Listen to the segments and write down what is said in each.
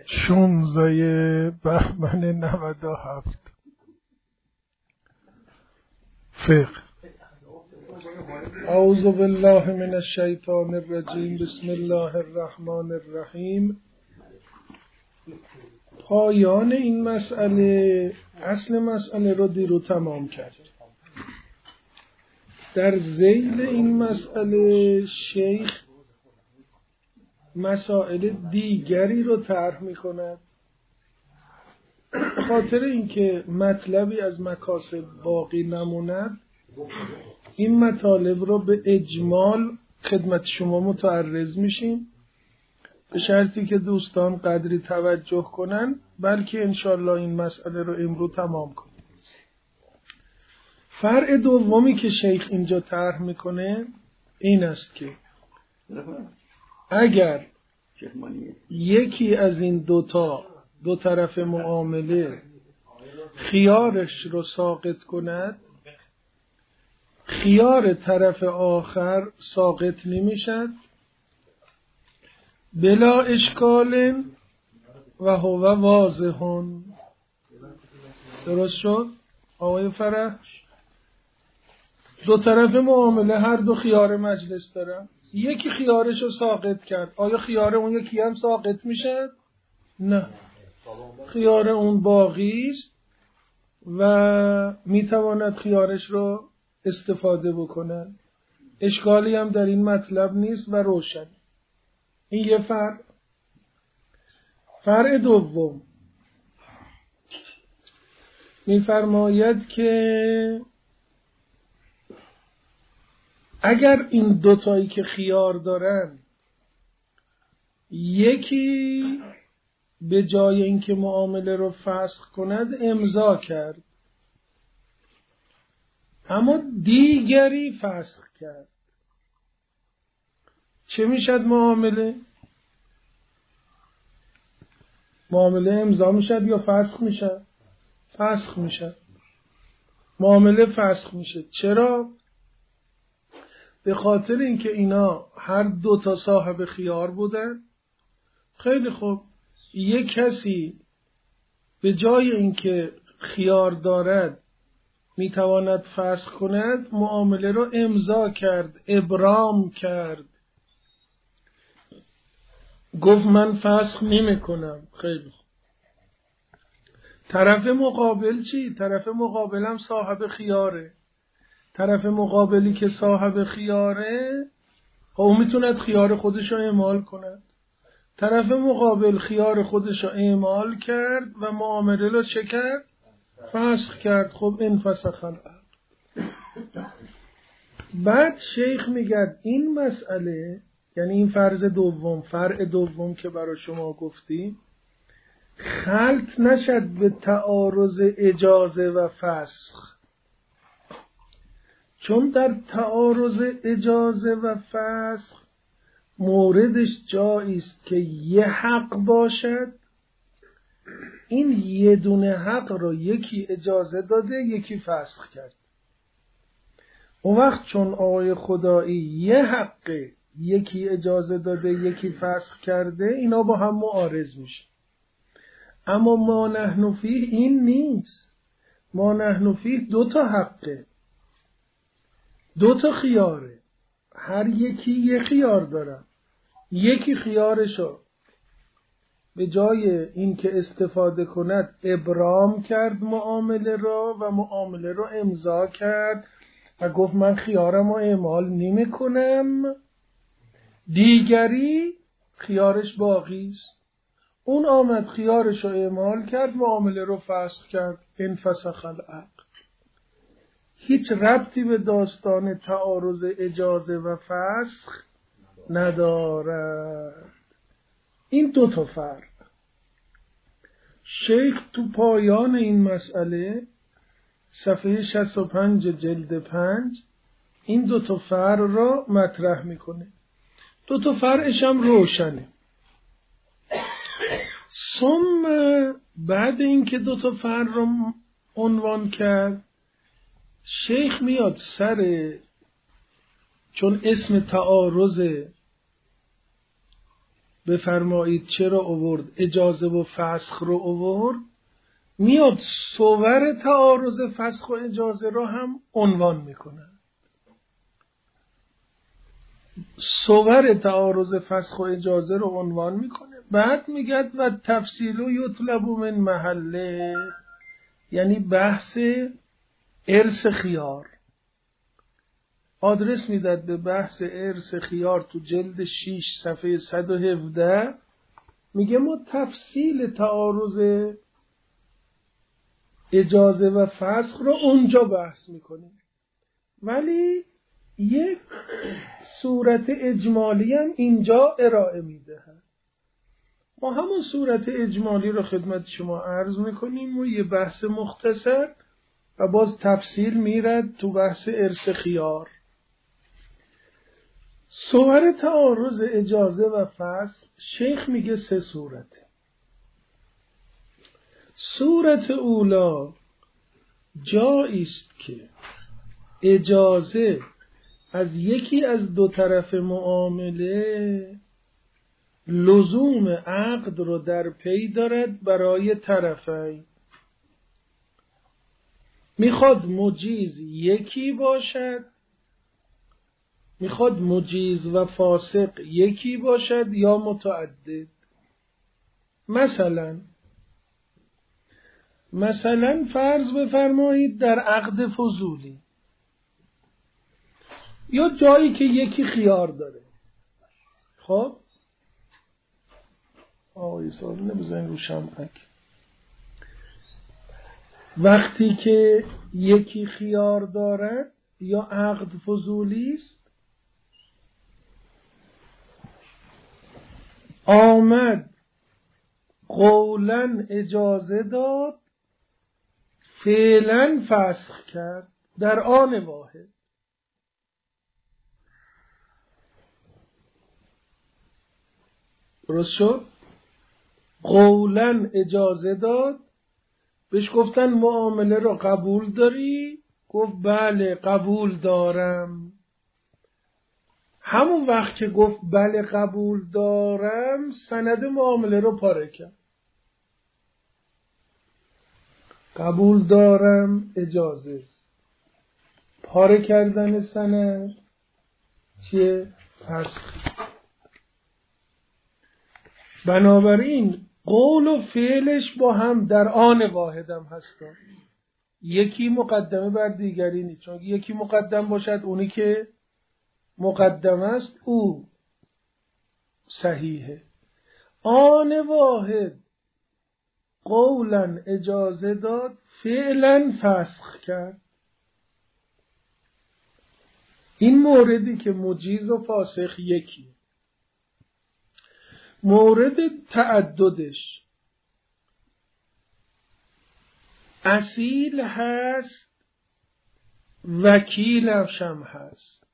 16 بهمن 97 فقه. اعوذ بالله من الشیطان الرجیم. بسم الله الرحمن الرحیم. پایان این مسئله، اصل مسئله رو دیرو تمام کرد. در ذیل این مسئله شیخ مسائل دیگری رو طرح می‌کند. خاطر اینکه مطلبی از مکاسب باقی نموند، این مطالب رو به اجمال خدمت شما متعرض میشیم، به شرطی که دوستان قدری توجه کنن، بلکه انشالله این مسئله رو امروز تمام کنیم. فرع دومی که شیخ اینجا طرح میکنه این است که اگر یکی از این دو طرف معامله خیارش رو ساقط کند، خیار طرف آخر ساقط نمیشد بلا اشکال و هو واضحون. درست شد آقای فرح؟ دو طرف معامله هر دو خیار مجلس دارن، یکی خیارش رو ساقط کرد، آیا خیار اون یکی هم ساقط میشه؟ نه، خیار اون باقی است و میتواند خیارش رو استفاده بکنه. اشکالی هم در این مطلب نیست و روشن. این یه فرع. فرع دوم میفرماید که اگر این دوتایی که خیار دارن، یکی به جای اینکه معامله رو فسخ کند امضا کرد، اما دیگری فسخ کرد، چه میشد معامله؟ معامله امضا میشد یا فسخ میشد؟ فسخ میشد. معامله فسخ میشد. چرا؟ به خاطر اینکه اینا هر دو تا صاحب خیار بودن. خیلی خوب، یک کسی به جای اینکه خیار دارد میتواند فسخ کند، معامله رو امضا کرد، ابرام کرد، گفت من فسخ نمی کنم. خیلی خوب. طرف مقابل چی؟ طرف مقابل هم صاحب خیاره. طرف مقابلی که صاحب خیاره، او میتوند خیار خودش رو اعمال کند. طرف مقابل خیار خودش رو اعمال کرد و معامله رو چه کرد؟ فسخ کرد. خب انفسخ العقد. بعد شیخ میگه این مسئله، یعنی این فرع دوم که برای شما گفتیم، خلط نشد به تعارض اجازه و فسخ. چون در تعارض اجازه و فسخ موردش جایی است که یه حق باشد، این یه دونه حق رو یکی اجازه داده یکی فسخ کرد. اون وقت چون آقای خدایی یه حق یکی اجازه داده یکی فسخ کرده، اینا با هم معارض میشه. اما ما نحن فیه این نیست. ما نحن فیه دو تا حقه، دو تا خیاره، هر یکی یه خیار دارن. یکی خیارشو به جای اینکه استفاده کند ابرام کرد معامله رو و معامله رو امضا کرد و گفت من خیارم رو اعمال نمی کنم. دیگری خیارش باقی است، اون آمد خیارش رو اعمال کرد، معامله رو فسخ کرد. انفسخ العقد. هیچ ربطی به داستان تعارض اجازه و فسخ ندارد. این دو تا فرق. شیخ تو پایان این مسئله صفحه 65 جلد 5 این دو تا فرق را مطرح میکنه. دو تا فرقش هم روشنه. ثم بعد اینکه دو تا فرق را عنوان کرد، شیخ میاد سر، چون اسم تعارض بفرمایید چرا آورد اجازه و فسخ رو آورد، میاد صور تعارض فسخ و اجازه رو هم عنوان میکنه. صور تعارض فسخ و اجازه رو عنوان میکنه، بعد میگه و تفصیل و یطلب من محله، یعنی بحث ارث خیار. آدرس میداد به بحث ارث خیار تو جلد 6 صفحه 117. میگه ما تفصیل تعارض اجازه و فسخ رو اونجا بحث میکنیم، ولی یک صورت اجمالی هم اینجا ارائه میده. ما همون صورت اجمالی رو خدمت شما عرض میکنیم و یه بحث مختصر و باز تفصیل میرد تو بحث ارث خیار. صور تعارض اجازه و فسخ شیخ میگه 3 صورته. صورت اولا جایی است که اجازه از یکی از دو طرف معامله لزوم عقد رو در پی دارد برای طرفین. میخواد مجیز یکی باشد، میخواد مجیز و فاسق یکی باشد یا متعدد. مثلا فرض بفرمایید در عقد فضولی یا جایی که یکی خیار داره. خب آقای سال نبزنید رو شمعک. وقتی که یکی خیار داره یا عقد فضولی است، آمد قولاً اجازه داد، فعلاً فسخ کرد در آن واحد. درست شد؟ قولاً اجازه داد، بهش گفتن معامله رو قبول داری؟ گفت بله قبول دارم. همون وقت که گفت بله قبول دارم، سند معامله رو پاره کرد. قبول دارم اجازه است، پاره کردن سند چیه؟ فسخ. بنابراین قول و فعلش با هم در آن واحد هم هستن، یکی مقدمه بر دیگری نیست. چون یکی مقدم باشد اونی که مقدم است او صحیحه. آن واحد قولاً اجازه داد، فعلاً فسخ کرد. این موردی که مجیز و فاسخ یکی. مورد تعددش اصیل هست، وکیلش هم هست.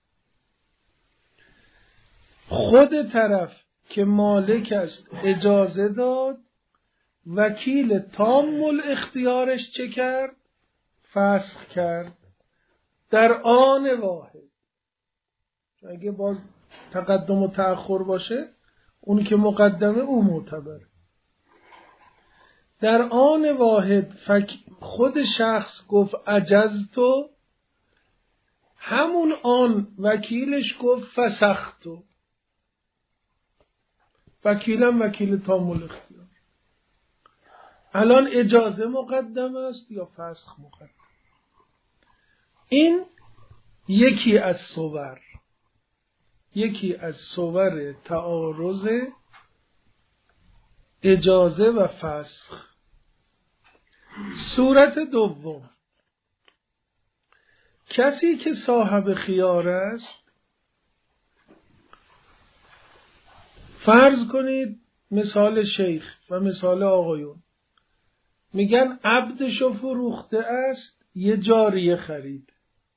خود طرف که مالک است اجازه داد، وکیل تام الاختیارش چه کرد؟ فسخ کرد در آن واحد. اگه باز تقدم و تأخر باشه، اون که مقدمه او معتبره. در آن واحد خود شخص گفت عجزتو، همون آن وکیلش گفت فسختو. وکیلم وکیل تام الاختیار. الان اجازه مقدم است یا فسخ مقدم؟ این یکی از صور تعارض اجازه و فسخ. صورت دوم، کسی که صاحب خیار است، فرض کنید مثال شیخ و مثال آقایون، میگن عبدشو فروخته است، یه جاریه خرید.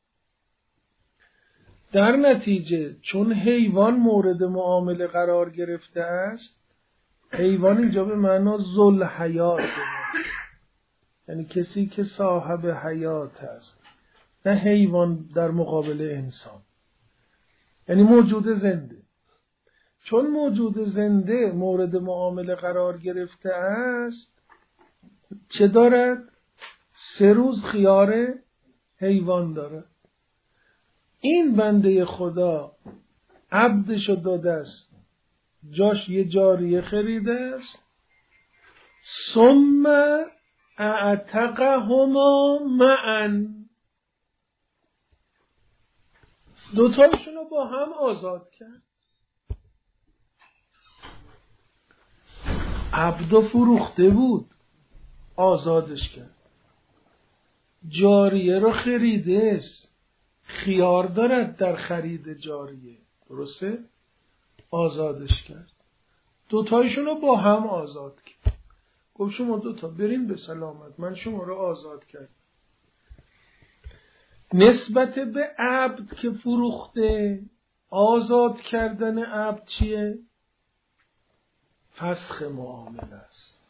در نتیجه چون حیوان مورد معامله قرار گرفته است، حیوان اینجا به معنا ذل حیات، یعنی کسی که صاحب حیات است، نه حیوان در مقابل انسان، یعنی موجود زنده. چون موجود زنده مورد معامله قرار گرفته است، چه دارد؟ 3 روز خیار حیوان دارد. این بنده خدا عبدشو داده است، جاش یه جاریه خریده است، ثم اعتقهما معا، دوتایشونو با هم آزاد کرد. عبد فروخته بود، آزادش کرد. جاریه رو خریده است، خیار دارد در خرید جاریه، درسته؟ آزادش کرد. دوتایشون رو با هم آزاد کرد. گفت شما دوتا برین به سلامت، من شما رو آزاد کرد. نسبت به عبد که فروخته، آزاد کردن عبد چیه؟ فسخ معامله است.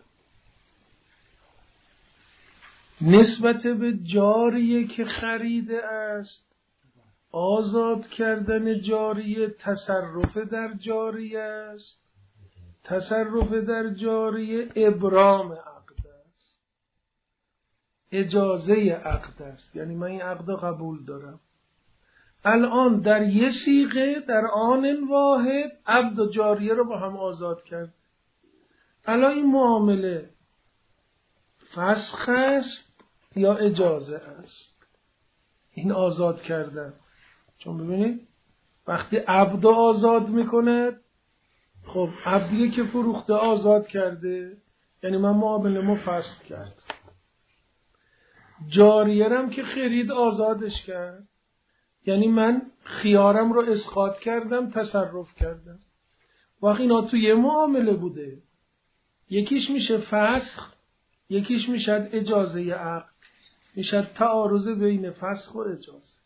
نسبت به جاریه که خریده است، آزاد کردن جاریه تصرف در جاریه است. تصرف در جاریه ابرام عقد است، اجازه عقد است. یعنی من این عقد قبول دارم. الان در یه صیغه در آن واحد عبد و جاریه رو با هم آزاد کرد. الان این معامله فسخ است یا اجازه است؟ این آزاد کردن. چون ببینید وقتی عبد آزاد میکند، خب عبدیه که فروخته آزاد کرده، یعنی من معامله ما فسخ کرد. جاریه‌ام که خرید آزادش کرد، یعنی من خیارم رو اسقاط کردم، تصرف کردم. وقتی اینا تو یه معامله بوده، یکیش میشه فسخ، یکیش میشه اجازه عقد، میشه تعارض بین فسخ و اجازه.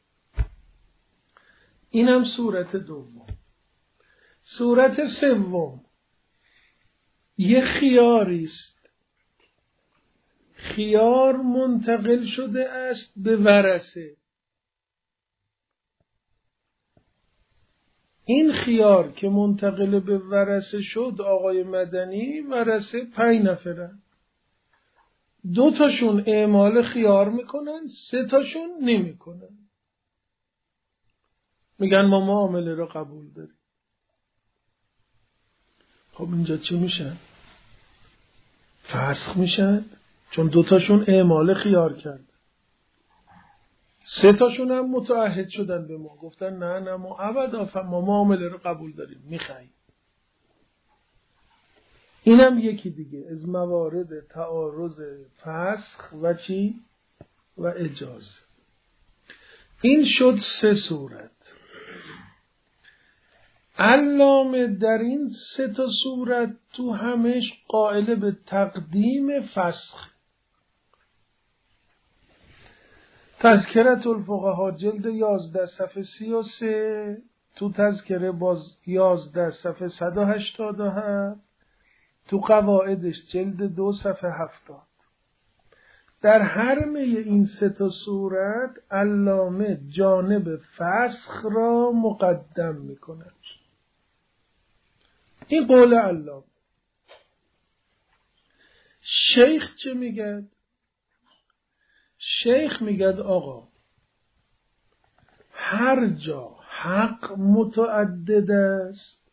اینم صورت دوم. صورت سوم، یه خیاری است، خیار منتقل شده است به ورثه. این خیار که منتقل به ورثه شد، آقای مدنی، ورثه 5 نفرن. 2 تاشون اعمال خیار میکنن، 3 تاشون نمیکنن. میگن ما معامله رو قبول داریم. خب اینجا چی میشن؟ فسخ میشن، چون 2 تاشون اعمال خیار کرد. 3 تاشون هم متعهد شدن به ما، گفتن نه ما ابدا ما معامله رو قبول داریم، میخوایم. اینم یکی دیگه از موارد تعارض فسخ و چی؟ و اجازه. این شد 3 صورت. علامه در این 3 تا صورت تو همش قائل به تقدیم فسخ. تذکرة الفقهاء جلد 11 صفحه 33، تو تذکره باز 11 صفحه 187، تو قواعدش جلد 2 صفحه 70. در هر میه این 3 تا صورت علامه جانب فسخ را مقدم میکند. این قول علامه. شیخ چه میگه؟ شیخ میگه آقا هر جا حق متعدد است،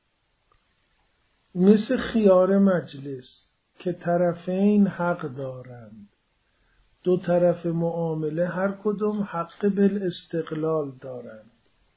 مثل خیار مجلس که طرفین حق دارند، 2 طرف معامله هر کدوم حق بالاستقلال دارند،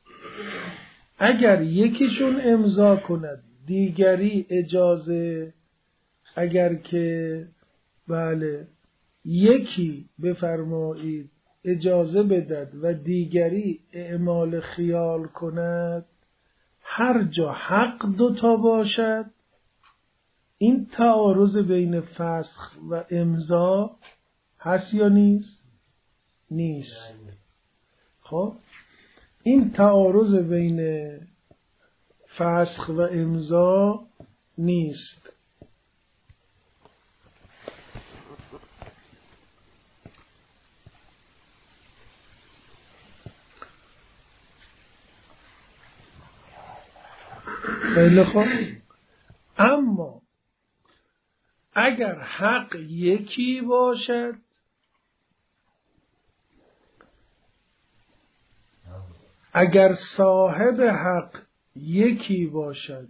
اگر یکیشون امضا کند دیگری اجازه، اگر که بله یکی بفرمایید اجازه بدد و دیگری اعمال خیال کند، هر جا حق 2 تا باشد، این تعارض بین فسخ و امضا هست یا نیست؟ نیست. خب این تعارض بین فسخ و امضا نیست. خیلی خوب. اما اگر حق یکی باشد، اگر صاحب حق یکی باشد،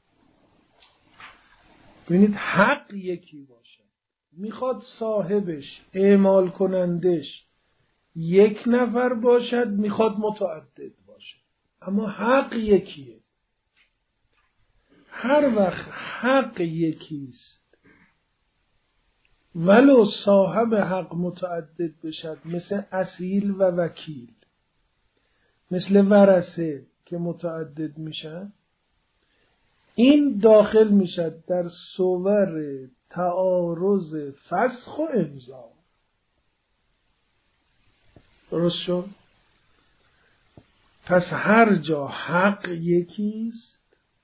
ببینید حق یکی باشد، میخواد صاحبش اعمال کنندش یک نفر باشد، میخواد متعدد باشد، اما حق یکیه. هر وقت حق یکیست ولو صاحب حق متعدد بشد، مثل اصیل و وکیل، مثل ورثه که متعدد میشن، این داخل میشد در صور تعارض فسخ و امضا. درست شد؟ پس هر جا حق یکیست،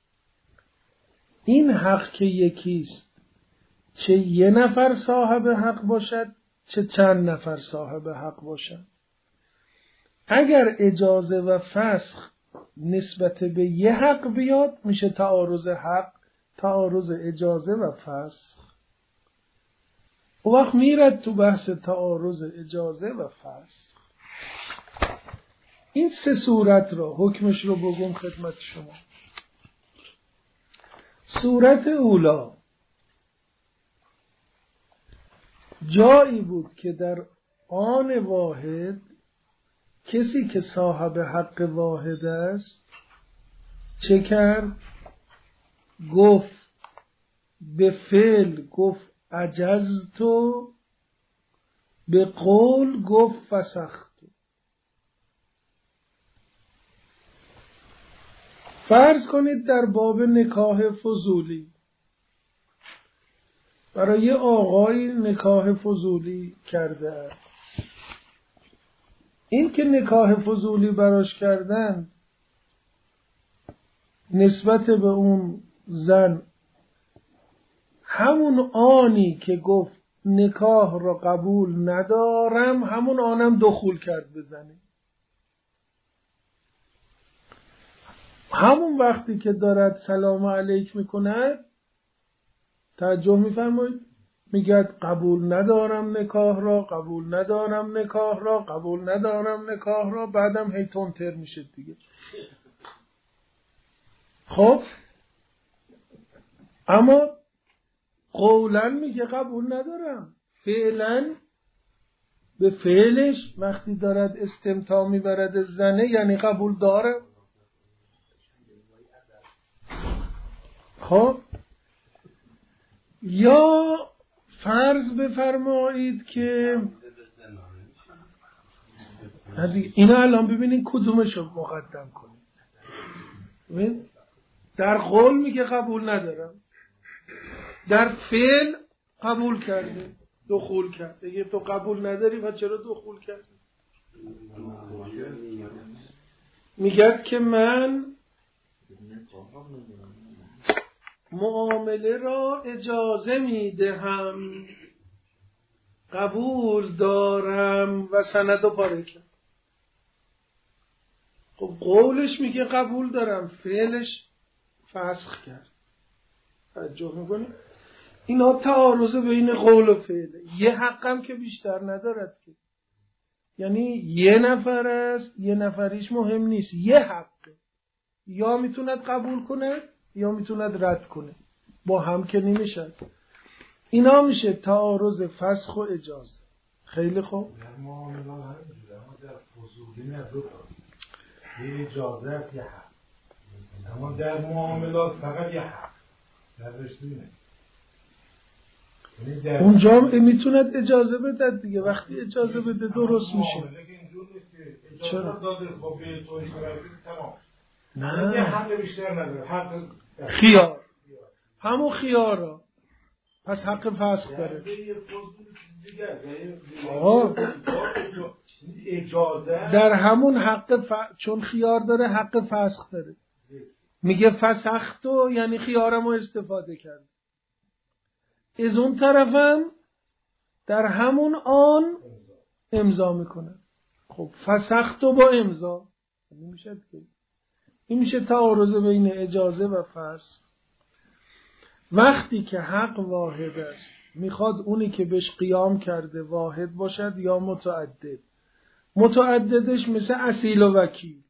این حق که یکیست، چه یه نفر صاحب حق باشد چه چند نفر صاحب حق باشد، اگر اجازه و فسخ نسبت به یه حق بیاد میشه تعارض حق، تعارض اجازه و فسخ. و وقت میرد تو بحث تعارض اجازه و فسخ. این سه صورت را حکمش رو بگم خدمت شما. صورت اولا جایی بود که در آن واحد کسی که صاحب حق واحد است چه کرد؟ گفت به فعل گفت عجزتو، به قول گفت فسختو. فرض کنید در باب نکاح فضولی برای آقای نکاح فضولی کرده است. این که نکاح فضولی براش کردن نسبت به اون زن همون آنی که گفت نکاح را قبول ندارم، همون آنم دخول کرد به زنه. همون وقتی که دارد سلام علیک میکند توجه میفرمایید، میگه قبول ندارم نکاح را، قبول ندارم نکاح را، قبول ندارم نکاح را، بعدم هی تندتر میشه دیگه. خب اما قولا میگه قبول ندارم، فعلا به فعلش وقتی دارد استمتاع میبرد زنه یعنی قبول داره. خب یا فرض بفرمایید که اینا الان ببینید کدومش رو مقدم کنید. در قول میگه قبول ندارم، در فعل قبول کرده، دخول کرد. دیگه تو قبول نداری و چرا دخول کردی؟ میگه که من معامله را اجازه میدهم، قبول دارم و سند و پاره کرد. خب قولش میگه قبول دارم، فعلش فسخ کرد. توجه میکنی؟ اینا تعارض بین قول و فعله. یه حقم که بیشتر ندارد که، یعنی یه نفر است، یه نفریش مهم نیست، یه حقه، یا میتوند قبول کنه یا میتوند رد کنه، با هم که نمیشد. اینا میشه تعارض فسخ و اجازه. خیلی خوب. در معاملات همینجوره، اما در فضولی نه، دو تا یه اجازه است یه حق، اما در معاملات فقط یه حق در رشته نه. اونجا میتوند اجازه بده دیگه، وقتی اجازه بده درست میشه. چرا؟ داده خب به توی شرایطی تمام. نه یه حق بیشتر نداره، حق خیار، همون خیارا، پس حق فسخ داره. در همون حق چون خیار داره حق فسخ داره. میگه فسختو یعنی خیارمو استفاده کرد. از اون طرفم در همون آن امضا میکنه. خب فسختو با امضا نمیشه دیگه. این میشه تعارض بین اجازه و فسخ. وقتی که حق واحد است میخواد اونی که بهش قیام کرده واحد باشد یا متعدد. متعددش مثل اصیل و وکیل،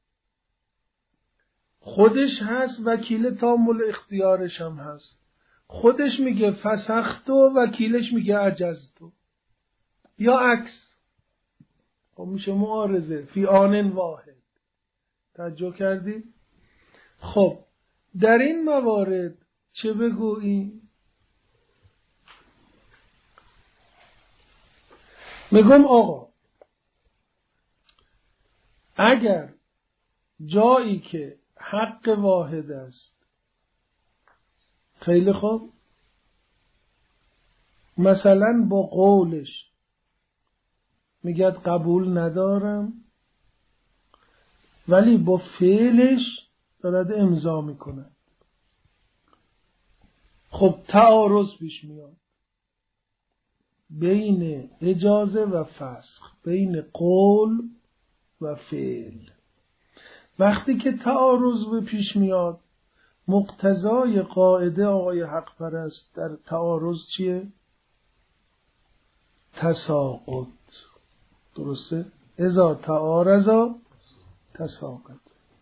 خودش هست، وکیل تامل اختیارش هم هست. خودش میگه فسخت و وکیلش میگه عجزت، یا عکس. خب میشه معارضه فی آن واحد. توجه کردی؟ خب در این موارد چه بگویی؟ میگم آقا اگر جایی که حق واحد است، خیلی خوب، مثلا با قولش میگه قبول ندارم، ولی با فعلش دارد امضا میکنه، خب تعارض پیش میاد بین اجازه و فسخ، بین قول و فعل. وقتی که تعارض پیش میاد، مقتضای قاعده آقای حق پرست در تعارض چیه؟ تساقط. درسته؟ اذا تعارضا تساقط.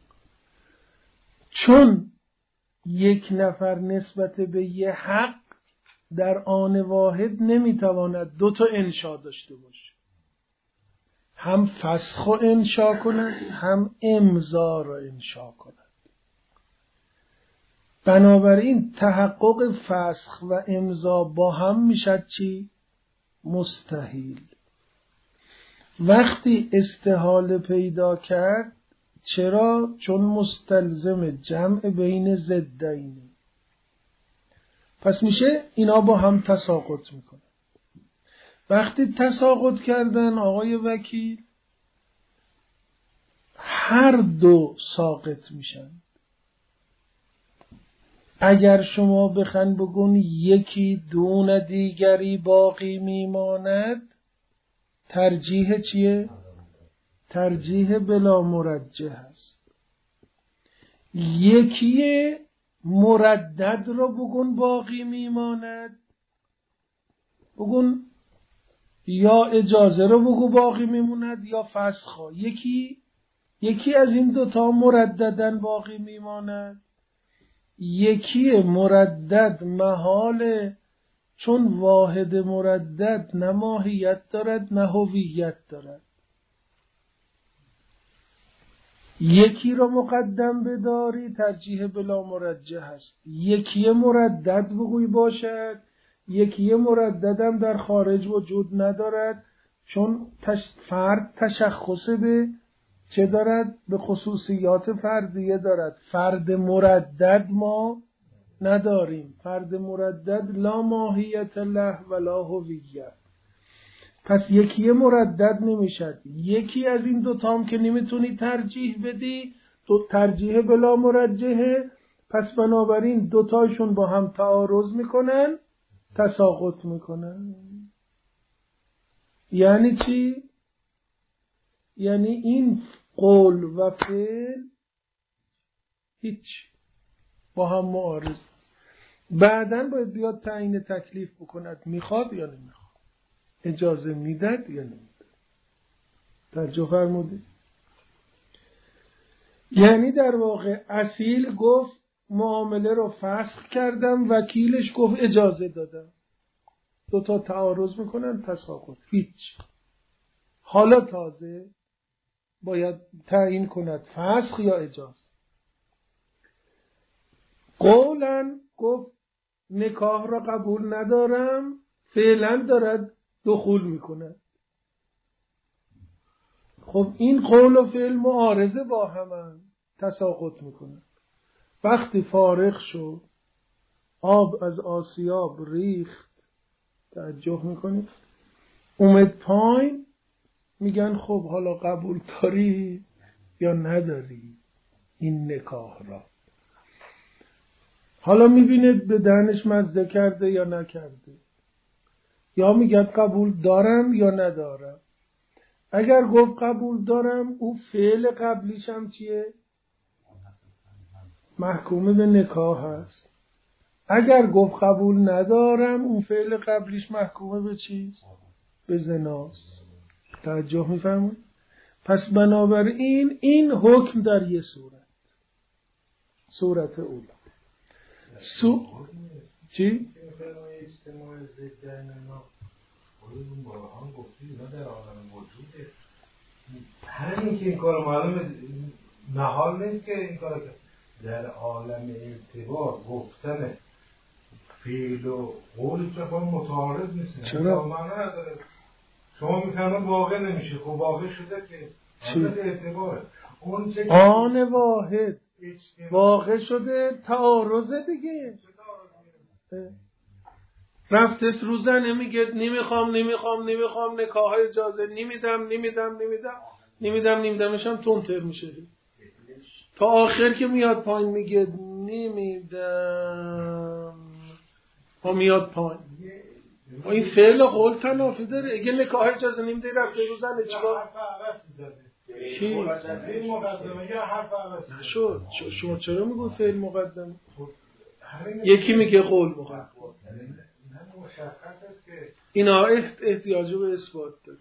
چون یک نفر نسبت به یه حق در آن واحد نمیتواند دو تا انشا داشته باشه، هم فسخ و انشا کند هم امضا را انشا کند. بنابراین تحقق فسخ و امضا با هم میشد چی؟ مستحیل. وقتی استحاله پیدا کرد، چرا؟ چون مستلزم جمع بین ضدینه. پس میشه اینا با هم تساقط میکنه. وقتی تساقط کردن آقای وکیل، هر دو ساقط میشن. اگر شما بخواین بگون یکی دون دیگری باقی میماند، ترجیح چیه؟ ترجیح بلا مرجح است. یکی مردد رو بگون باقی میماند، بگون یا اجازه رو بگو باقی میموند یا فسخ. یکی از این دوتا مرددن باقی میماند، یکی مردد محاله، چون واحد مردد نه ماهیت دارد نه هویت دارد. یکی را مقدم بداری ترجیح بلا مرجح است. یکی مردد بگوی باشد، یکی مرددم در خارج وجود ندارد، چون فرد تشخص به چه دارد؟ به خصوصیات فردیه دارد. فرد مردد ما نداریم. فرد مردد لا ماهیت له ولا هویت. پس یکی مردد نمیشد. یکی از این دوتام که نمیتونی ترجیح بدی، تو ترجیح بلا مرجحه، پس بنابراین دوتاشون با هم تعارض میکنن، تساقط میکنن. یعنی چی؟ یعنی این قول و فعل هیچ، با هم معارض. بعدن باید بیاد تعیین تکلیف بکند میخواد یا نمیخواد، اجازه میداد یا نمیداد. توجه فرمودید؟ یعنی در واقع اصیل گفت معامله رو فسخ کردم، وکیلش گفت اجازه دادم. دوتا تعارض میکنن، تساقط، هیچ. حالا تازه باید تعیین کند فسخ یا اجازه. قولا گفت نکاح را قبول ندارم، فعلا دارد دخول میکنه. خب این قول و فعل معارضه با هم، تساقط میکنه. وقتی فارغ شد، آب از آسیاب ریخت، توجه میکنید، اومد پایین، میگن خب حالا قبول داری یا نداری این نکاح را. حالا میبینید به دهنش مزه کرده یا نکرده، یا میگه قبول دارم یا ندارم. اگر گفت قبول دارم، او فعل قبلیش هم چیه؟ محکوم به نکاح هست. اگر گفت قبول ندارم، اون فعل قبلیش محکومه به چیست؟ به زناست. توجه می‌فرمایید؟ پس بنابراین این حکم در یه صورت اولا. چی؟ اجتماع ضدن اینا خودمون بارها گفتیم اینا در عالم موجوده. همین که این کار معلومه محال نیست که این کار در عالم ارتباط گفتن فعل و قول که با متعارض نیست. چرا؟ معنا نداره. شما میفهمید واقع نمیشه. خب واقع شده که ارتباطه. اون چه آن واحد واقع شده تعارض دیگه. رفتست رو زنه میگه نمیخوام نکاح اجازه نمیدمشم تونتر میشه تا آخر که میاد پایین میگه نمیدم ها میاد پایین. این فعل و قول تنافی داره. اگه نکاح اجازه نمیده رفته رو زنه چیکار؟ کی؟ فعل مقدمه یا حرف عوض نشد. شما چرا میگو فعل مقدمه؟ یکی میگه قول مقدمه. اینا احتیاج به اثبات داره.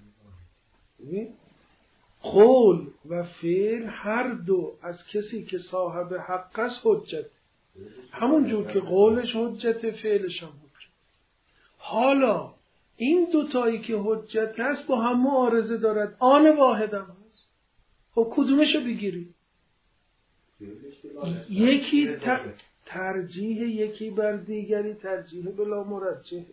قول و فعل هر دو از کسی که صاحب حق است حجت. همون جور که قولش حجت، فعلش هم حجت. حالا این دوتایی که حجت هست با هم معارضه دارد. آن واحد هم هست. خب کدومشو بگیری؟ یکی ترجیح یکی بر دیگری ترجیح بلا مرجح.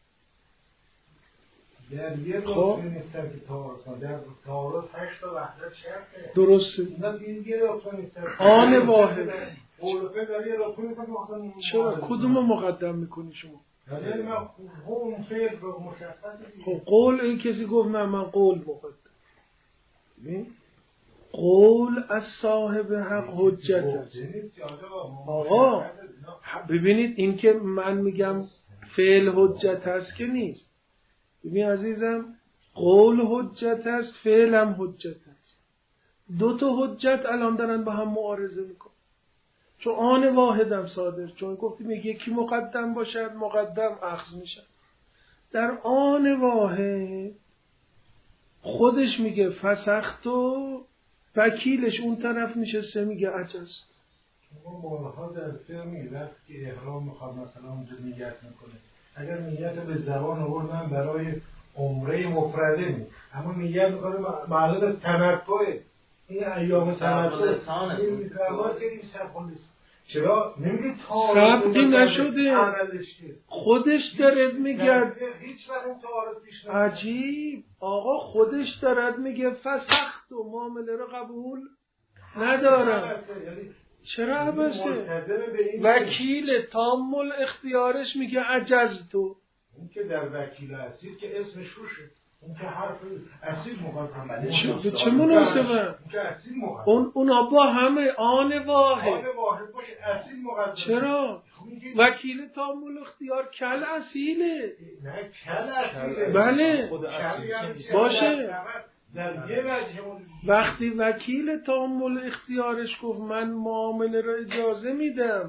در یه رکن نیستن که تعارض در تعارض 8 تا وحدت شرطه. درسته. اینا دیگه رکن نیستن. آن واحد. قول در یه رکن نیستن که مثلا چرا کدومو مقدم میکنی شما؟ یعنی من اون فعل رو مشخصه. خب قول این کسی گفت من قول مقدم. ببین قول از صاحب حق حجت است. آقا ببینید این که من میگم فعل حجت است که نیست. ببین عزیزم قول حجت است، فعل هم حجت است. دو تا حجت الان دارن با هم معارضه میکن. چون آن واحد هم صادر. چون گفتیم یکی مقدم باشد مقدم اخذ میشد. در آن واحد خودش میگه فسخت و وکیلش اون طرف نشسته میگه عجز. ما بارها در فیلمی وقتی که احرام میخواد مثلا اونجا نیت میکنه، اگر نیت به زبان آوردن برای عمره مفرده می، اما نیت میکنه معلوم از تمتعه. این ایام تمتع این میفرماد که این سبقی چرا نمیگه سبقی نشده خودش دارد میگه هیچ وقت این تعارض پیش نمیاد. عجیب آقا خودش دارد میگه فسخت و معامله رو قبول ندارم. چرا عبسه؟ وکیل تامل اختیارش میگه عجزتو. اون که در وکیل اصیل که اسمش روشه، اون که حرف اصیل مقدم چه مناسبه؟ اونا با همه آن واحد باشه اصیل مقدم. چرا؟ وکیل تامل اختیار کل اصیله. نه کل اصیله. بله باشه. در یه وقتی وکیل تامل اختیارش گفت من معامله را اجازه میدم،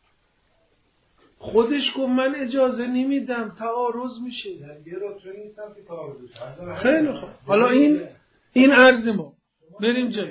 خودش گفت من اجازه نمیدم، تعارض میشه. خیلی خوب. حالا این عرض ما بریم جلو.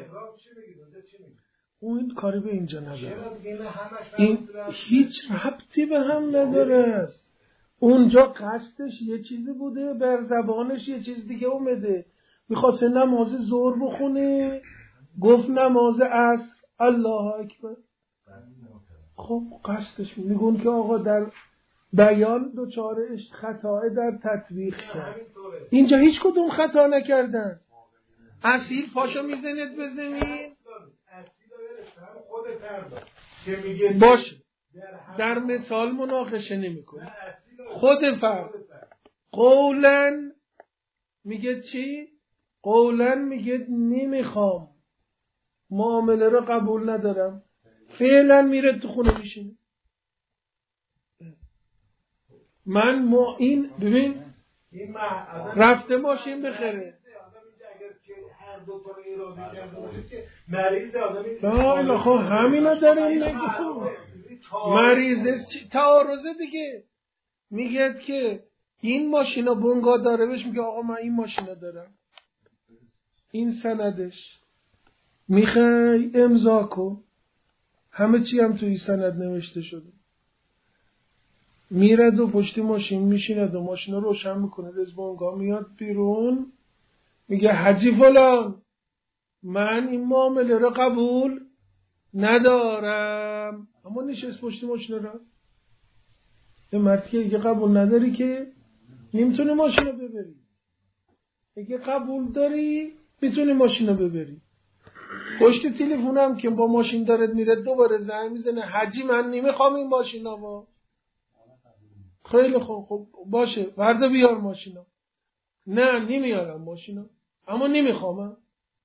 اون کاری به اینجا نداره. این هیچ ربطی به هم نداره. اونجا قصدش یه چیزی بوده، بر زبانش یه چیز دیگه اومده. میخواسته نماز ظهر بخونه، گفت نماز عصر. الله اکبر. خب قصدش میگون که آقا در بیان دوچار خطا در تطبیق کرد. اینجا هیچ کدوم خطا نکردن. اصیل پاشو میزند به زمین باشه. در مثال مناقشه نمیکنه. خود فرد قولن میگه چی؟ قولن میگه نمیخوام، معامله رو قبول ندارم. فعلا میره تو خونه میشینه. این ببین رفته ماشین بخره. هر دو تا رو اراده کرده باشه که مریض آدمی لا خب همینا داریم نگو. مریض تعارضه دیگه. میگه که این ماشینا بونگا داره، بهش میگه آقا من این ماشینا دارم، این سندش، میخوای امضا کن، همه چی هم توی سند نوشته شده. میرد و پشت ماشین میشیند و ماشین رو روشن میکنه، از بونگا میاد بیرون، میگه حاجی فلان من این معامله رو قبول ندارم، اما نشست پشت ماشین رو. این مرد که قبول نداری که نمیتونی ماشین رو ببری، اگه قبول داری میتونی ماشین رو ببری. پشت تلفنم که با ماشین دارد میره دوباره زنگ میزنه حاجی من نمیخوام این ماشینا با. خیلی خوب باشه ورده بیار ماشینا. نه نمیارم ماشینا اما نمیخوام.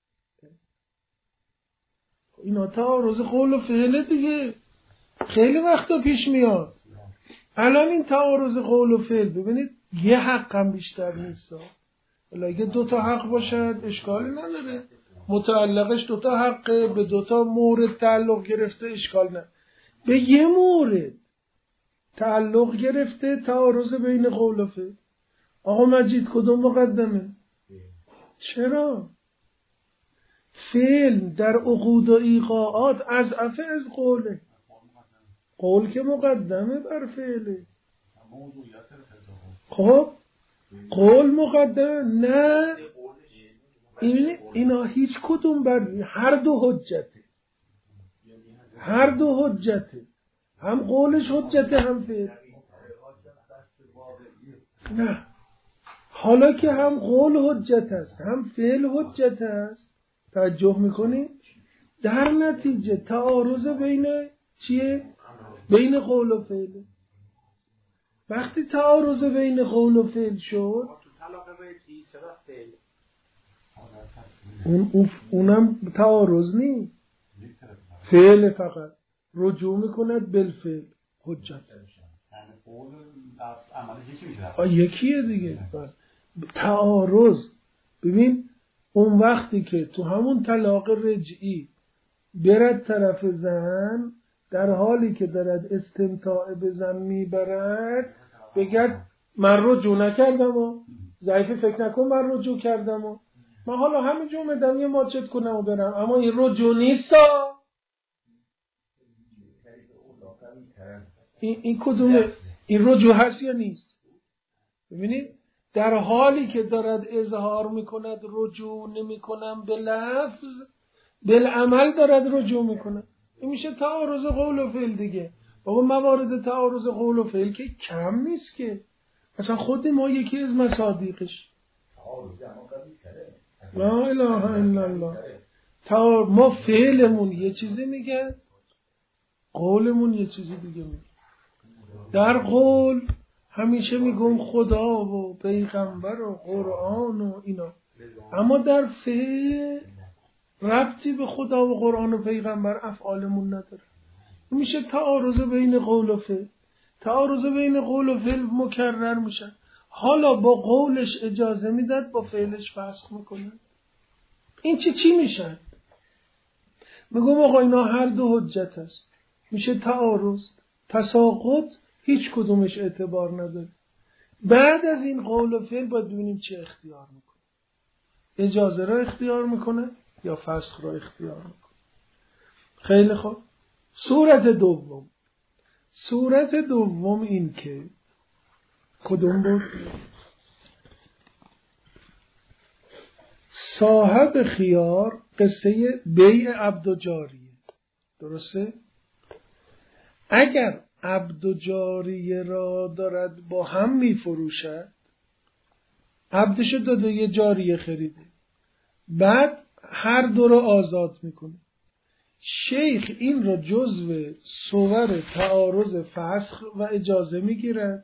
اینا تعارض قول و فعل دیگه، خیلی وقتا پیش میاد. الان این تعارض قول و فعل ببینید یه حق هم بیشتر نیست. ولی اگه دوتا حق باشد اشکالی نداره، متعلقش دوتا حقه، به دوتا مورد تعلق گرفته اشکال نداره. به یه مورد تعلق گرفته تعارض بین قول و فعل. آقا مجید کدوم مقدمه؟ چرا؟ فعل در عقود و ایقاعات از قوله. قول که مقدمه بر فعله. خب قول مقدمه نه، اینا هیچ کدوم بر هر دو حجته، هم قولش حجته هم فعل. نه حالا که هم قول حجت است هم فعل حجت است، توجه میکنی؟ در نتیجه تعارض بین چیه؟ بین قول و فعل. وقتی تعارض بین قول و فعل شد اونم تعارض نیست، فعل فقط رجوع میکند بالفعل حجت. یکیه دیگه. تعارض ببین اون وقتی که تو همون طلاق رجعی برد طرف زن در حالی که دارد استمتاع به زن میبرد بگرد من رجوع نکردم و ضعیفی فکر نکن من رجوع کردم و من حالا همینجا اومدم یه ماچت کنم و برم، اما این رجوع نیست. این کدومه؟ این رجوع هست یا نیست؟ ببینید در حالی که دارد اظهار میکند رجوع نمیکنم به لفظ، بالعمل دارد رجوع میکنه. این میشه تعارض قول و فعل دیگه. بابا موارد تعارض قول و فعل که کم نیست که، مثلا خود ما یکی از مصادیقش لا اله الا الله. ما فعلمون یه چیزی میگه، قولمون یه چیزی دیگه میگه. در قول همیشه میگم خدا و پیغمبر و قرآن و اینا، اما در فعل ربطی به خدا و قرآن و پیغمبر افعالمون نداره. میشه تعارض بین قول و فعل. تعارض بین قول و فعل مکرر میشه. حالا با قولش اجازه میداد با فعلش فسخ میکنه. این چی میشه؟ میگم آقا اینا هر دو حجت است، میشه تعارض. تساقط هیچ کدومش اعتبار نداره. بعد از این قول و فعل باید ببینیم چه اختیار میکنه، اجازه را اختیار میکنه یا فسخ را اختیار میکنه. خیلی خوب. صورت دوم این که کدوم بود؟ صاحب خیار قصه بیع عبد و جاریه، درسته؟ اگر عبد و جاریه را دارد با هم می فروشد، عبدشو داده یه جاریه خریده، بعد هر دو را آزاد میکنه. شیخ این را جزو صور تعارض فسخ و اجازه میگیرد.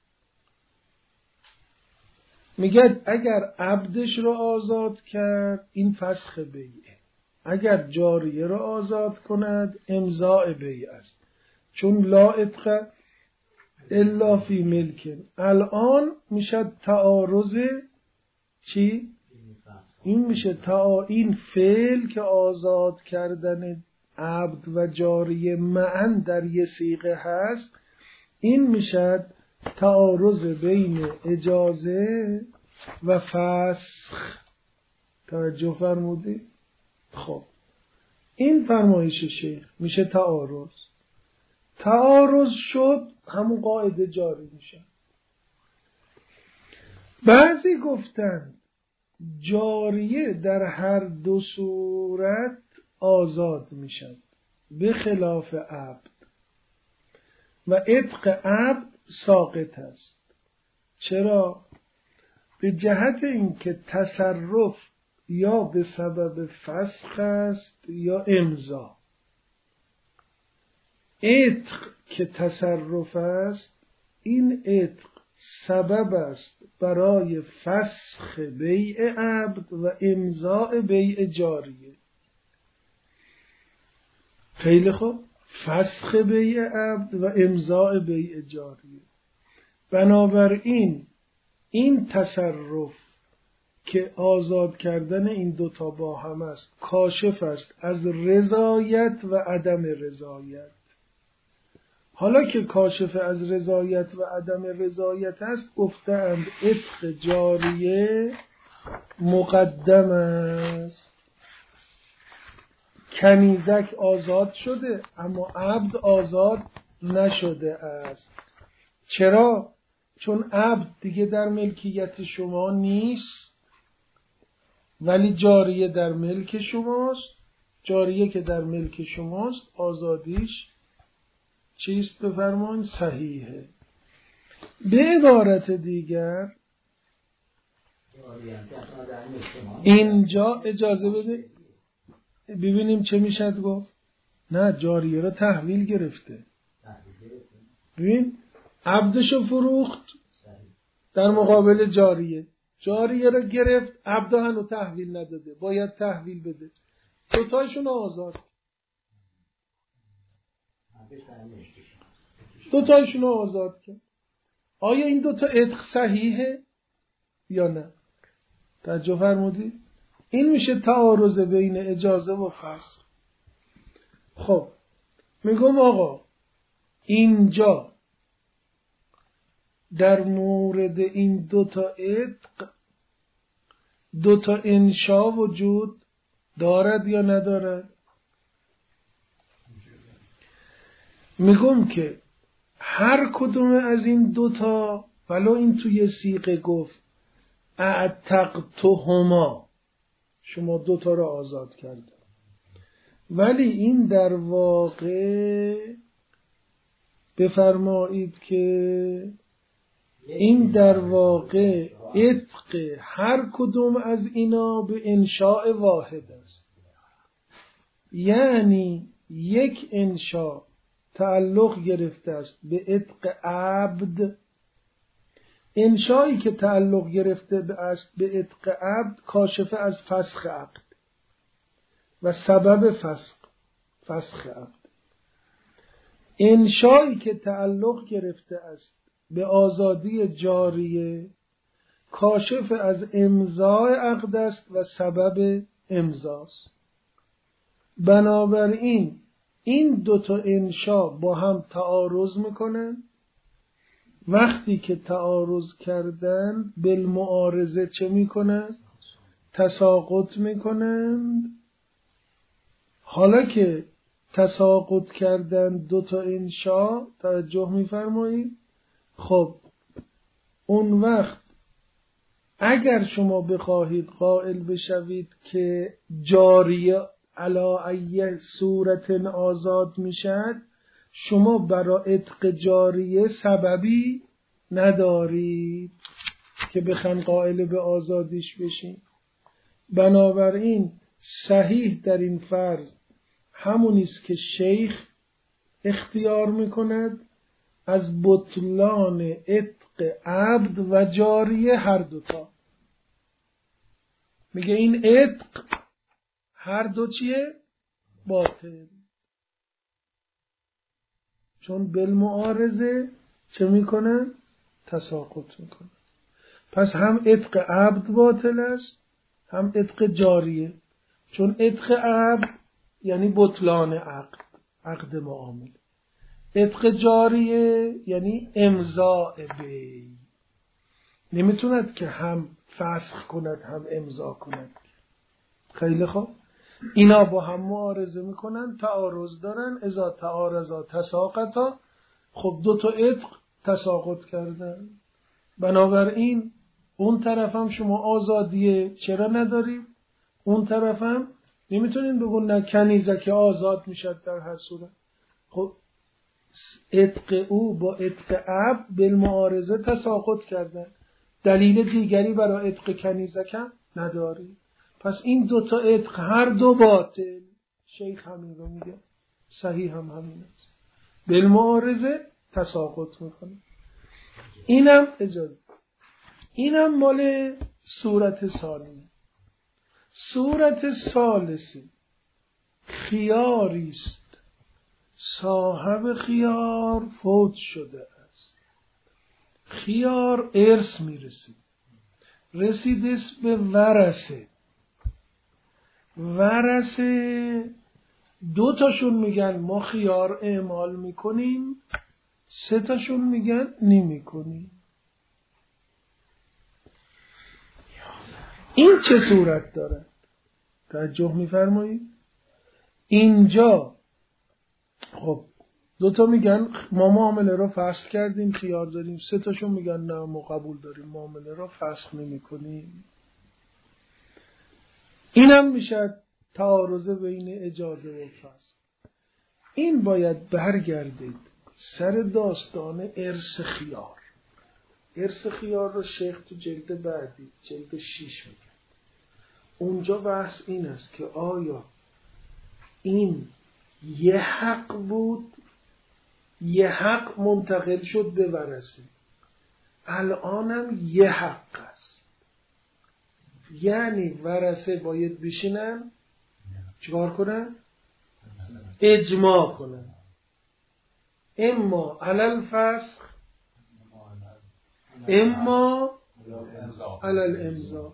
میگه اگر عبدش را آزاد کرد این فسخ بیعه، اگر جاریه را آزاد کند امضاء بیع است، چون لا عتق الا فی ملک. الان میشه تعارض چی؟ این میشه این فعل که آزاد کردن عبد و جاریه معا در یه صیغه هست، این میشه تعارض بین اجازه و فسخ. توجه فرمودی؟ خب این فرمایش شیخ میشه تعارض شد، همون قاعده جاری میشه. بعضی گفتن جاریه در هر دو صورت آزاد میشد به خلاف عبد و عتق عبد ساقط است. چرا؟ به جهت اینکه تصرف یا به سبب فسخ است یا امضا. عتق که تصرف است، این عتق سبب است برای فسخ بیع عبد و امضاء بیع جاریه. خیلی خوب، فسخ بیع عبد و امضاء بیع جاریه. بنابراین این تصرف که آزاد کردن این دوتا با هم است، کاشف است از رضایت و عدم رضایت. حالا که کاشف از رضایت و عدم رضایت است، گفتند عتق جاریه مقدم است. کنیزک آزاد شده اما عبد آزاد نشده است. چرا؟ چون عبد دیگه در ملکیت شما نیست، ولی جاریه در ملک شماست. جاریه که در ملک شماست آزادیش چیست؟ بفرمایید صحیحه. به عبارت دیگر اینجا اجازه بده ببینیم چه میشد گفت. نه، جاریه را تحویل گرفته. ببین عبدشو فروخت در مقابل جاریه. جاریه را گرفت، عبد هنو تحویل نداده، باید تحویل بده. دوتایشون آزاد. دوتایشون آزاد کرد. آیا این دوتا عتق صحیحه یا نه؟ توجه فرمودی؟ این میشه تعارض بین اجازه و فسخ. خب میگم آقا اینجا در مورد این دوتا عتق دوتا انشا وجود دارد یا ندارد؟ میگم که هر کدوم از این دوتا، ولو این توی صیغه گفت اعتقتهما، شما دوتا را آزاد کرد، ولی این در واقع بفرمایید که این در واقع عتق هر کدوم از اینا به انشاء واحد است. یعنی یک انشاء تعلق گرفته است به عتق عبد. انشایی که تعلق گرفته است به عتق عبد کاشف از فسخ عبد و سبب فسخ عبد. انشایی که تعلق گرفته است به آزادی جاریه کاشف از امضای عقد است و سبب امضاست. بنابراین این دوتا انشا با هم تعارض میکنن. وقتی که تعارض کردن بالمعارضه چه میکنن؟ تساقط میکنن. حالا که تساقط کردن دوتا انشا، توجه میفرمایید، خب اون وقت اگر شما بخواهید قائل بشوید که جاریه علی ای صورت آزاد میشد، شما برای عتق جاریه سببی ندارید که بخواید قائل به آزادیش بشین. بنابراین صحیح در این فرض همونی است که شیخ اختیار میکند از بطلان عتق عبد و جاریه هر دوتا. میگه این عتق هر دو چیه؟ باطل. چون بالمعارضه چه میکنن؟ تساقط میکنن. پس هم عتق عبد باطل است هم عتق جاریه، چون عتق عبد یعنی بطلان عقد معامله. عتق جاریه یعنی امضاء بی، نمیتوند که هم فسخ کند هم امضا کند. خیلی خوب، اینا با هم معارضه میکنن، تعارض دارن، اذا تعارضا تساقطا. خب دو تا عتق تساقط کردن، بنابراین اون طرف هم شما آزادیه چرا ندارید، اون طرف هم نمیتونین بگون نه کنیزه که آزاد میشد در هر صورت. خب عتق او با عتق عبد بالمعارضه تساقط کردن، دلیل دیگری برای عتق کنیزه کم نداری. پس این دوتا عتق هر دو باطل. شیخ همین رو میگه، صحیح هم همین است، بالمعارضه تساقط میکنه. اینم اجازه، اینم مال صورت ثانیه. صورت ثالثه خیاری است، صاحب خیار فوت شده است، خیار ارث میرسید، رسید به ورثه. ورثه دو تاشون میگن ما خیار اعمال میکنیم، سه تاشون میگن نمیکنیم. این چه صورت داره؟ توجه میفرمایید؟ اینجا خب دو تا میگن ما معامله رو فسخ کردیم خیار داریم، سه تاشون میگن نه ما قبول داریم معامله رو فسخ نمیکنیم. اینم میشه تعارض بین اجازه و فسخ. این باید برگردید سر داستان ارث خیار. ارث خیار رو شیخ تو جلد بعدی، جلد 6 میگه. اونجا بحث این است که آیا این یه حق بود، یه حق منتقل شد به ورثه، الانم یه حق است. یعنی ورثه باید بشینن چیکار کنن؟ اجماع کنن، اما علل فسخ اما علل امضا.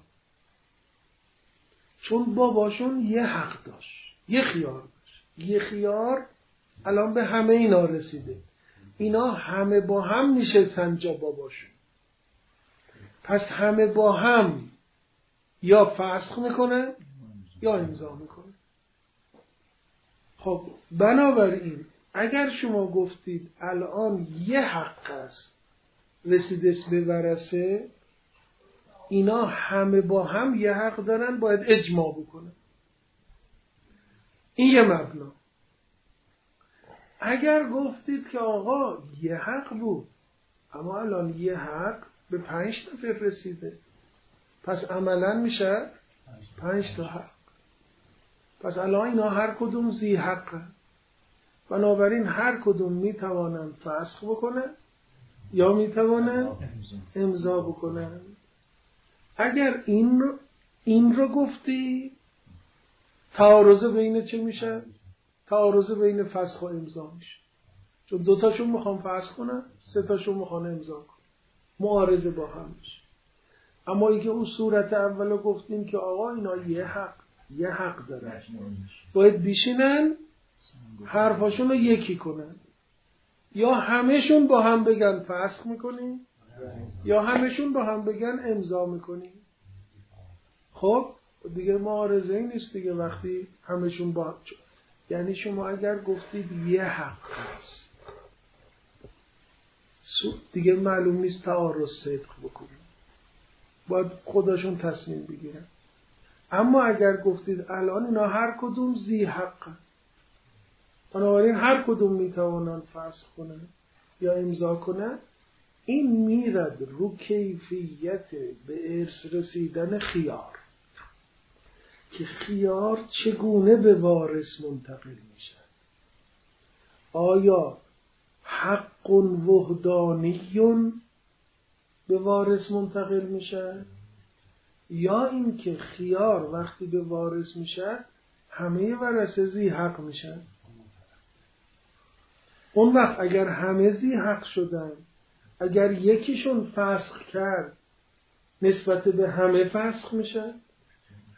چون باباشون یه حق داشت، یه خیار داشت، یه خیار الان به همه اینا رسیده، اینا همه با هم نشستن جا باباشون، پس همه با هم یا فسخ میکنن یا امضا میکنن. خب بنابراین اگر شما گفتید الان یه حق است رسیده به ورثه، اینا همه با هم یه حق دارن، باید اجماع بکنن. این یه مبنا. اگر گفتید که آقا یه حق بود اما الان یه حق به 5 نفر رسیده، پس عملا میشه 5 تا حق، پس الان اینا هر کدوم ذی حقه، بنابراین هر کدوم میتوانن فسخ بکنن یا میتوانن امضا بکنن. اگر این رو گفتی، تعارض بین چه میشه؟ تعارض بین فسخ و امضا میشه، چون دوتاشون میخوان فسخ کنن، سه تاشون میخوان امضا کنن، معارضه با هم میشه. اما اینکه اون صورت اولو گفتیم که آقا اینا یه حق دارن، باید بشینن حرفاشون رو یکی کنن، یا همهشون با هم بگن فسخ میکنیم یا همهشون با هم بگن امضا میکنیم. خب دیگه معارضه ای نیست دیگه وقتی همهشون با، یعنی شما اگر گفتید یه حق هست دیگه معلوم نیست تعارض صدق بکنید، باید خودشون تصمیم بگیرن. اما اگر گفتید الان اینا هر کدوم ذی حقن، بنابراین هر کدوم میتوانن فسخ کنن یا امضا کنن، این میرد رو کیفیت به ارث رسیدن خیار، که خیار چگونه به وارث منتقل میشه. آیا حق وحدانی به وارث منتقل میشه، یا اینکه خیار وقتی به وارث میشه همه ورثه ذی حق میشن؟ اون وقت اگر همه ذی حق شدن، اگر یکیشون فسخ کرد نسبت به همه فسخ میشه،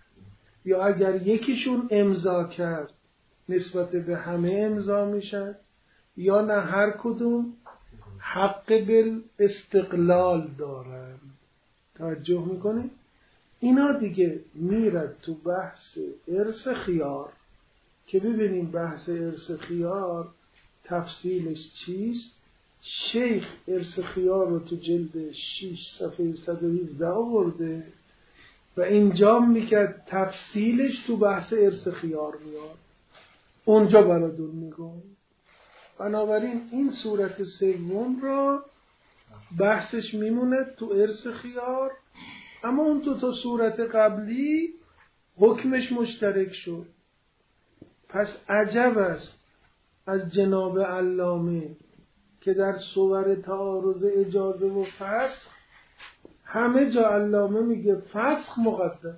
یا اگر یکیشون امضا کرد نسبت به همه امضا میشن، یا نه هر کدوم حق بالاستقلال دارن. توجه میکنه؟ اینا دیگه میرد تو بحث ارث خیار که ببینیم بحث ارث خیار تفصیلش چیست. شیخ ارث خیار رو تو جلد 6 صفحه 117 آورده و اینجا میگه تفصیلش تو بحث ارث خیار میاد، اونجا براتون میگم. بنابراین این صورت سوم را بحثش میمونه تو ارث خیار، اما اون دو تا صورت قبلی حکمش مشترک شد. پس عجب است از جناب علامه که در صور تعارض اجازه و فسخ همه جا علامه میگه فسخ مقدم.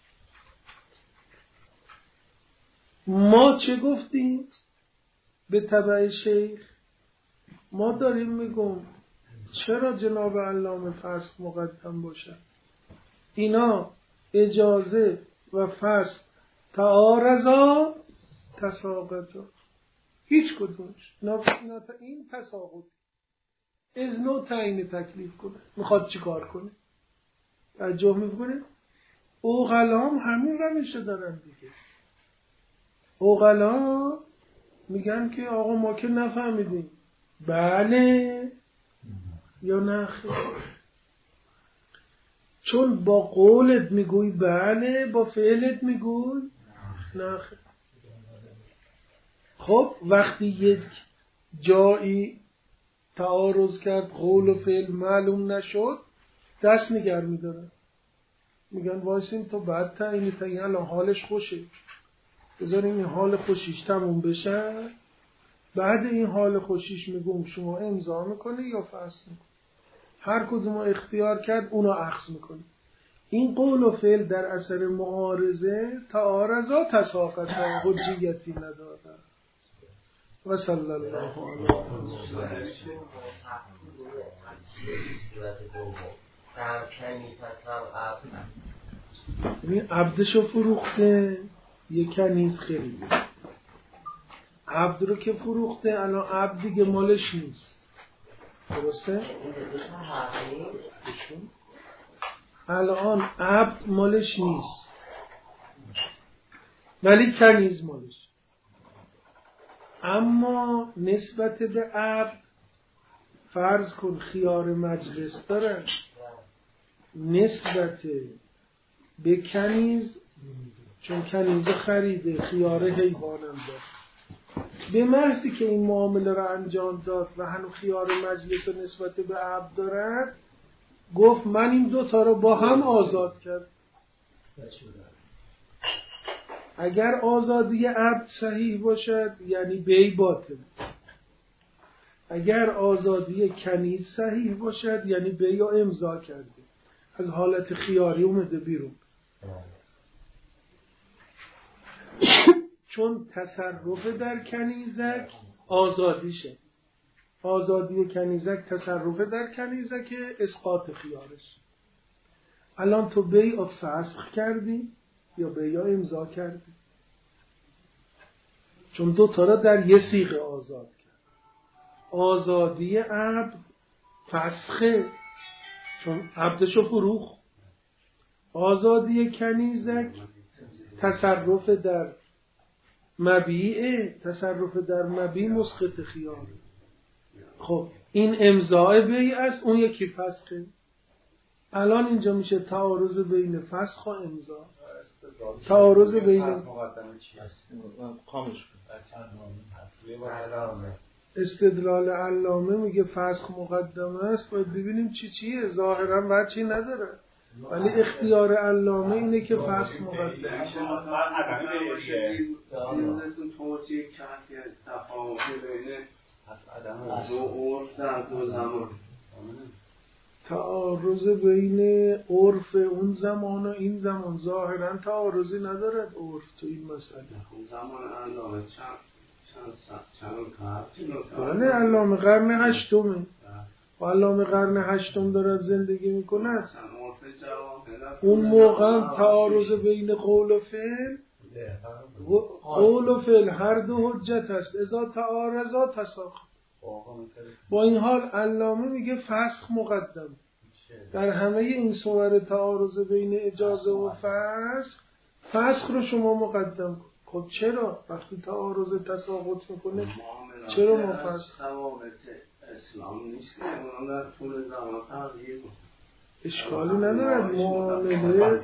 ما چه گفتیم به تبع شیخ؟ ما داریم میگم چرا جناب علامه فسخ مقدم باشه؟ اینا اجازه و فسخ تعارضا تساقطا، هیچ کدومش این تساقط اذن تعیین تکلیف کنه. میخواد چی کار کنه؟ توجه میکنه؟ عقلا هم همین روشه دارن دیگه. عقلا میگن که آقا ما که نفهمیدیم، بله یا نه خیر. چون با قولت میگوی بله، با فعلت میگوی نه خیر. خب وقتی یک جایی تعارض کرد قول و فعل معلوم نشد، دست نگر میدارن، میگن وایسیم تو بعد تعیین الان حالش خوشه، بذاریم این حال خوشیش تموم بشه، بعد این حال خوشیش میگم شما امضا میکنه یا فسخ میکنه. هر کدوم اختیار کرد اونو اخذ میکنه. این قول و فعل در اثر معارضه تعارضا تساقطا حجیتی نداره. و صلی الله علیه و عبدشو فروخته، یک کنیز خریده. عبد رو که فروخته، الان عبد دیگه مالش نیست، درسته؟ الان عبد مالش نیست ولی کنیز مالش. اما نسبت به عبد فرض کن خیار مجلس دارن، نسبت به کنیز چون کنیز خریده خیار حیوانم داره، به محضی که این معامله را انجام داد و هنو خیار مجلس نسبت به عبد دارد، گفت من این دوتا رو با هم آزاد کرد. اگر آزادی عبد صحیح باشد یعنی بی باطل، اگر آزادی کنیز صحیح باشد یعنی بی یا امضا کرده، از حالت خیاری اومده بیرون. چون تصرف در کنیزک آزادیشه، آزادی کنیزک تصرف در کنیزک اسقاط خیارش. الان تو بیع فسخ کردی یا بیع امضا کردی؟ چون دو تا را در یه صیغه آزاد کرد. آزادی عبد فسخه چون عبدشو فروخ. آزادی کنیزک تصرف در مبیعه، تصرف در مبیع مسقط خیار. خب این امضاء بیع است، اون یکی فسخه. الان اینجا میشه تعارض بین فسخ و امضا. تعارض بین استدلال علامه میگه فسخ مقدمه است، باید ببینیم چیه. ظاهرا وجهی نداره ولی اختیار علامه اینه که فسخ مقدمه است. تعارض بین عرف اون زمان و این زمان ظاهرا تعارضی ندارد عرف تو این مسئله. زمان علامه بله علامه قرن هشتمه و علامه قرن هشتم داره زندگی میکنه. اون موقع تعارض بین قول و فعل، قول و فعل هر دو حجت است، اذا تعارضا تساقط. با این حال علامه میگه فسخ مقدم در همه این صور تعارض بین اجازه و فسخ. فسخ رو شما مقدم کن. خب چرا؟ وقتی تعارض تساقط میکنه چرا ما فسخ؟ اسلام نیست که اونا در طول زمان تغییر کنه. اشکالی ندارد معامله.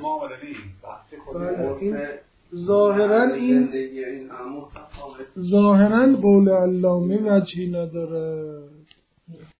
ظاهرا قول علامه وجهی نداره.